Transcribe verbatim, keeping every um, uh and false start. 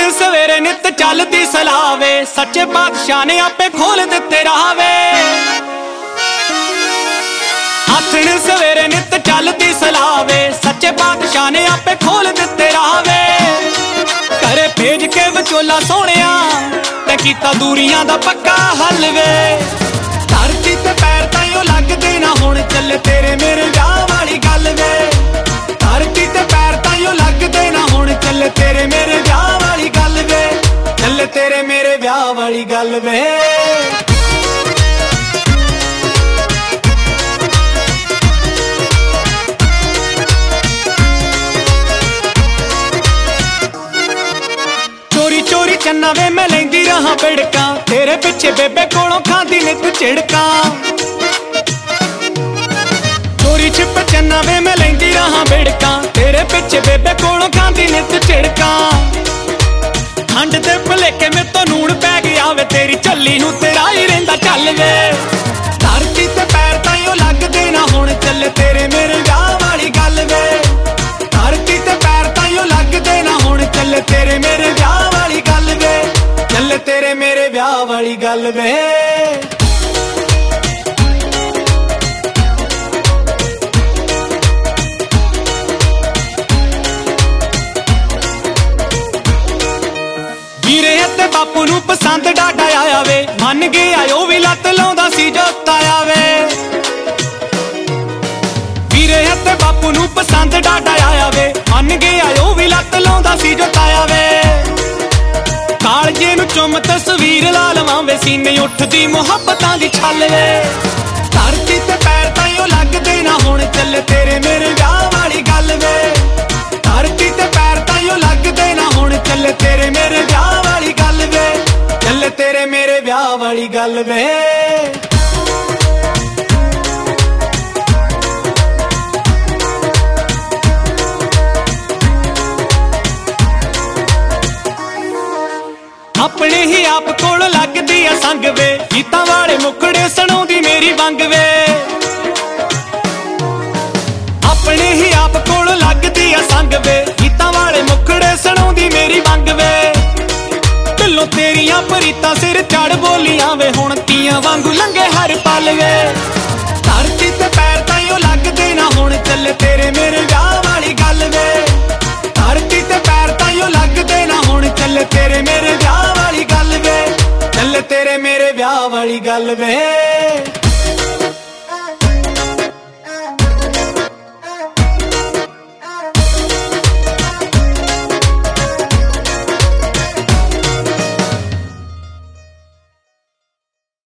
ਆਥਣ ਸਵੇਰੇ ਨਿਤ ਚੱਲਦੀ ਸਲਾਵੇ, ਸੱਚੇ ਪਾਤਸ਼ਾਹ ਨੇ ਆਪੇ ਖੋਲ ਦਿੱਤੇ ਰਾਹ ਵੇ। ਆਥਣ ਸਵੇਰੇ ਨਿਤ ਚੱਲਦੀ ਸਲਾਵੇ, ਸੱਚੇ ਪਾਤਸ਼ਾਹ ਨੇ ਆਪੇ ਖੋਲ ਦਿੱਤੇ ਰਾਹ ਵੇ। ਘਰੇ ਭੇਜ ਕੇ ਵਿਚੋਲਾ ਸੋਹਣਿਆ ਤੇ ਕੀਤਾ ਦੂਰੀਆਂ ਦਾ ਪੱਕਾ ਹੱਲ ਵੇ। ਧਰਤੀ ਤੇ ਪੈਰ ਤਾਈਓ ਲੱਗਦੇ ਨਾ ਹੁਣ ਚੱਲੇ ਤੇਰੇ ਮੇਰੇ ਵਿਆਹ ਵਾਲੀ ਗੱਲ ਵੇ। ਧਰਤੀ ਤੇ ਪੈਰ ਤਾਈਓ ਲੱਗਦੇ ਨਾ ਹੁਣ ਚੱਲੇ ਤੇਰੇ ਮੇਰੇ ਵਿਆਹ ਵਾਲੀ ਗੱਲ ਵੇ। ਚੱਲੇ ਤੇਰੇ ਮੇਰੇ ਵਿਆਹ ਵਾਲੀ ਗੱਲ ਵੇ। ਚੋਰੀ ਚੋਰੀ ਚੰਨਾ ਵੇ ਮੈਂ ਲੈਂਦੀ ਰਹਾ ਬਿੜਕਾਂ, ਤੇਰੇ ਪਿੱਛੇ ਬੇਬੇ ਕੋਲੋਂ ਖਾਂਦੀ ਨਿੱਤ ਝਿੜਕਾਂ। ਚੋਰੀ ਛਿਪ ਚੰਨਾ ਵੇ ਮੈਂ ਲੈਂਦੀ ਰਹਾ ਬਿੜਕਾਂ, ਤੇਰੇ ਪਿੱਛੇ ਬੇਬੇ ਕੋਲੋਂ ਖਾਂਦੀ ਨਿੱਤ ਝਿੜਕਾਂ। ਖੰਡ ਦੇ ਭੁਲੇਖੇ ਮੇ ਤੋਂ ਨੂਣ ਪੈ ਗਿਆ ਵੇ, ਤੇਰੀ ਝੱਲੀ ਨੂੰ ਤੇਰਾ ਹੀ ਰਹਿੰਦਾ ਚੱਲ ਵੇ। ਧਰਤੀ ਤੇ ਪੈਰ ਤਾਈਓ ਲੱਗਦੇ ਨਾ ਹੁਣ ਚੱਲੇ ਤੇਰੇ ਮੇਰੇ ਵਿਆਹ ਵਾਲੀ ਗੱਲ ਵੇ। ਧਰਤੀ ਤੇ ਪੈਰ ਤਾਈਓ ਲੱਗਦੇ ਨਾ ਹੁਣ ਚੱਲੇ ਤੇਰੇ ਮੇਰੇ ਵਿਆਹ ਵਾਲੀ ਗੱਲ ਵੇ। ਚੱਲੇ ਤੇਰੇ ਮੇਰੇ ਵਿਆਹ ਵਾਲੀ ਗੱਲ ਵੇ। ਵੀਰੇ ਅਤੇ ਬਾਪੂ ਨੂੰ ਪਸੰਦ ਡਾਡਾ ਆਇਆ ਵੇ, ਮੰਨ ਗਿਆ ਉਹ ਵੀ ਲੱਤ ਲਾਉਂਦਾ ਸੀ ਜੋ ਤਾਇਆ ਵੇ। ਵੀਰੇ ਅਤੇ ਬਾਪੂ ਨੂੰ ਪਸੰਦ ਡਾਡਾ ਆਇਆ ਵੇ, ਮੰਨ ਗਿਆ ਉਹ ਵੀ ਲੱਤ ਲਾਉਂਦਾ ਸੀ ਜੋ ਤਾਇਆ ਵੇ। ਕਾਲਜੇ ਨੂੰ ਚੁੰਮ ਤਸਵੀਰ ਲਾ ਲਵਾਂ ਵੇ, ਸੀਨੇ ਉੱਠਦੀ ਮੁਹੱਬਤਾਂ ਦੀ ਛੱਲ ਵੇ। ਧਰਤੀ ਤੇ ਪੈਰ ਤਾਈਓ ਲੱਗਦੇ ਨਾ ਹੁਣ ਚੱਲੇ ਤੇਰੇ ਮੇਰੇ ਵਿਆਹ ਵਾਲੀ ਗੱਲ ਵੇ। ਧਰਤੀ ਤੇ ਪੈਰ ਤਾਈਓ ਲੱਗਦੇ ਨਾ ਹੁਣ ਚੱਲੇ ਤੇਰੇ ਮੇਰੇ ਵਿਆਹ ਵਾਲੀ ਗੱਲ ਵੇ। ਚੱਲੇ ਤੇਰੇ ਮੇਰੇ ਵਿਆਹ ਵਾਲੀ ਗੱਲ ਵੇ। ਆਪਣੇ ਹੀ ਆਪ ਕੋਲ ਲੱਗਦੀ ਆ ਸੰਗ ਵੇ, ਗੀਤਾਂ ਵਾਲੇ ਮੁਖੜੇ ਸੁਣਾਉਂਦੀ ਮੇਰੀ ਵੰਗ ਵੇ। ਆਪਣੇ ਹੀ ਆਪ ਕੋਲ ਲੱਗਦੀ ਆ ਸੰਗ ਵੇ, ਗੀਤਾਂ ਵਾਲੇ ਮੁਖੜੇ ਸੁਣਾਉਂਦੀ ਮੇਰੀ ਵੰਗ ਵੇ। ਢਿੱਲੋਂ ਤੇਰੀਆਂ ਪ੍ਰੀਤਾਂ ਸਿਰ ਚੜ ਬੋਲੀਆਂ ਵੇ, ਹੁਣ ਤੀਆਂ ਵਾਂਗੂ ਲੰਘੇ ਹਰ ਪਲ ਵੇ। ਧਰਤੀ ਤੇ ਪੈਰ ਤਾਈਓ ਲੱਗਦੇ ਨਾ ਹੁਣ ਚੱਲੇ ਤੇਰੇ ਮੇਰੇ ਵਿਆਹ ਵਾਲੀ ਗੱਲ ਵੇ। ਧਰਤੀ ਤੇ ਪੈਰ ਤਾਈਓ ਲੱਗਦੇ ਨਾ ਹੁਣ ਚੱਲੇ ਤੇਰੇ ਮੇਰੇ ਵਿਆਹ ਵਾਲੀ ਗੱਲ ਵੇ। ਚੱਲੇ ਤੇਰੇ ਮੇਰੇ ਵਿਆਹ ਵਾਲੀ ਗੱਲ ਵੇ।